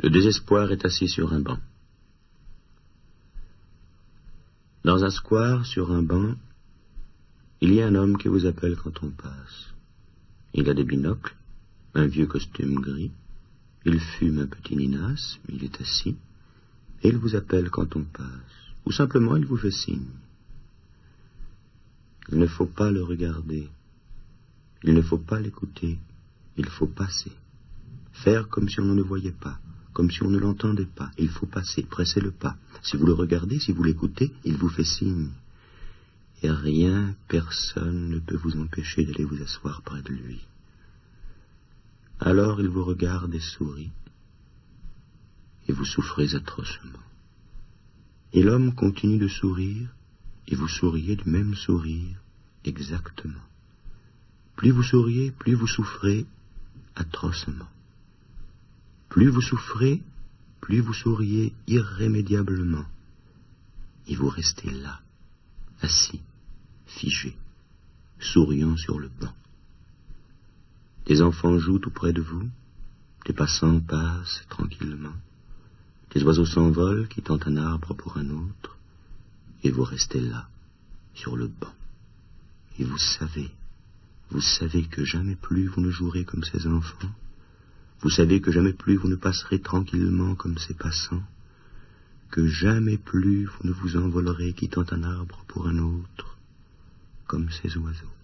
Le désespoir est assis sur un banc. Dans un square, sur un banc, il y a un homme qui vous appelle quand on passe. Il a des binocles, un vieux costume gris, il fume un petit ninasse, il est assis, et il vous appelle quand on passe, ou simplement il vous fait signe. Il ne faut pas le regarder, il ne faut pas l'écouter, il faut passer, faire comme si on ne le voyait pas, comme si on ne l'entendait pas. Il faut passer, presser le pas. Si vous le regardez, si vous l'écoutez, il vous fait signe. Et rien, personne ne peut vous empêcher d'aller vous asseoir près de lui. Alors il vous regarde et sourit, et vous souffrez atrocement. Et l'homme continue de sourire, et vous souriez du même sourire, exactement. Plus vous souriez, plus vous souffrez atrocement. Plus vous souffrez, plus vous souriez irrémédiablement. Et vous restez là, assis, figé, souriant sur le banc. Des enfants jouent tout près de vous, des passants passent tranquillement, des oiseaux s'envolent, quittant un arbre pour un autre, et vous restez là, sur le banc. Et vous savez que jamais plus vous ne jouerez comme ces enfants. Vous savez que jamais plus vous ne passerez tranquillement comme ces passants, que jamais plus vous ne vous envolerez quittant un arbre pour un autre, comme ces oiseaux.